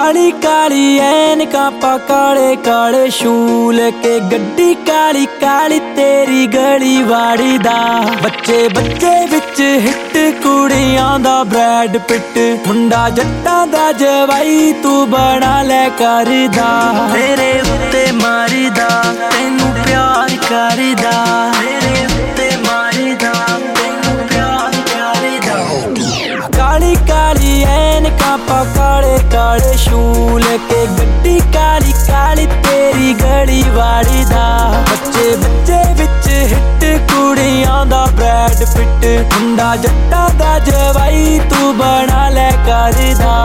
काली काली ऐनका पा काले काले शूल के गड्डी काली काली तेरी गली वाड़ी दा बच्चे बच्चे विच हिट कुड़ियां दा ब्रैड पिट मुंडा जट्टां दा जवाई तू बना ले करदा तेरे उत्ते मारीदा तैनू प्यार करदा तेरे उत्ते मारीदा तैनू प्यार करदा काली काली ऐनका पा काले काले शूल के गड्डी काली काली तेरी गली वाड़ी दा बच्चे बच्चे विच हिट कुड़ियां दा ब्रैड पिट मुंडा जट्टां दा जवाई तू बना ले करदा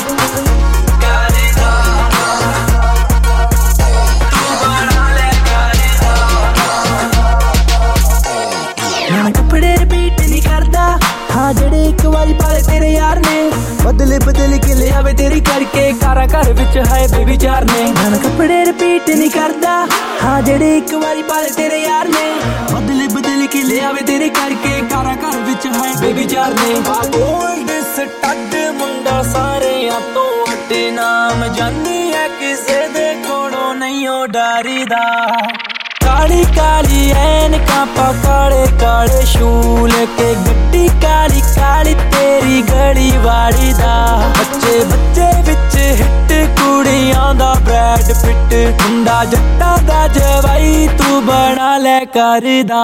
कपड़े रिपीट नहीं करदा हाँ जेड़े एक बारी पाले तेरे यार ने बदले बदले के ले आवे तेरी करके कारा घर विच है बेबी चार ने कपड़े रिपीट नहीं करदा हाँ जेड़े एक बारी पाले तेरे यार ने बदले बदले के ले आवे तेरे करके कारा घर विच है बेबी चार ने गोल्ड स्टड मुंडा सारे तो अटे नाम जानी है किसे दे कोड़ो नहीं हो डरदा काली काली ऐनका पा काले काले शूल के गड्डी काली काली तेरी गली वाड़ी दा बच्चे बच्चे विच हिट कुड़ियां दा ब्रैड पिट मुंडा जट्टां दा जवाई तू बना ले करदा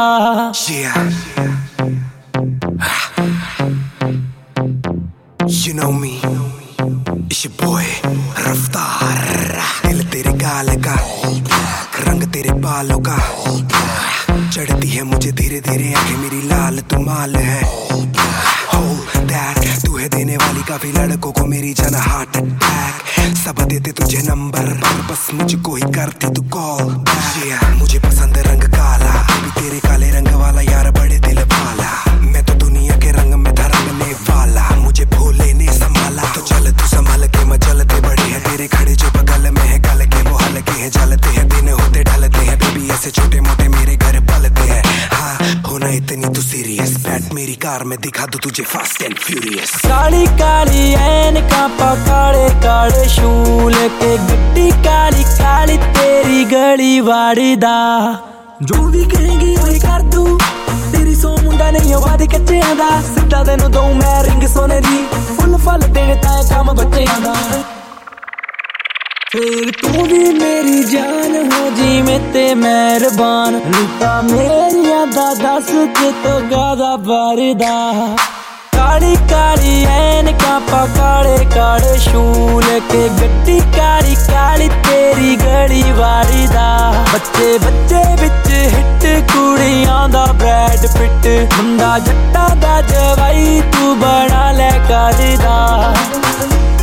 You know me, it's your boy रफ्तार दिल तेरे गाल का रंग तेरे बालों का चढ़ती है मुझे धीरे धीरे आंखें मेरी लाल तू माल है Hold that तू है देने वाली काफी लड़कों को मेरी जान हार्ट अटैक सब देते तुझे नंबर बस मुझको ही करती तू कॉल मुझे पसंद रंग काला अभी तेरे काले रंग वाला यार बड़े दिल वाला मैं तो दुनिया के रंग में था रंगने वाला मुझे भोले ने संभाला तो चल तू संभाल के मचलते बड़े हैं तेरे खड़े जो बगल में है गल के वो हल्के हैं जलते हैं दिन होते ढलते हैं बेबी ऐसे छोटे मोटे मेरे घर पलते हैं हाँ होना इतनी तू सीरियस बैठ मेरी कार में दिखा दूं तुझे फास्ट एंड फ्यूरियस काली काली ऐनका पा काले काले शूल के गड्डी काली काली तेरी गली वाड़ी दा जो भी कहेंगी वही कर दूं तेरी सो मुंडा नहीं हो वादी कच्चियां दा सिद्धा तेनू दूं मैं रिंग सोने दी फुल फल देने ताए काम बच्चियां दा फिर तू भी मेरी जान हो जी में ते मेहरबान लुटा मेरिया दा दस के तो गादा बारदा काली काली ऐनका पा काले काले शूल के गड्डी काली काली तेरी गली वाड़ी दा बच्चे बच्चे विच हिट कुड़ियां दा ब्रैड पिट मुंडा जट्टां दा जवाई तू बना ले करदा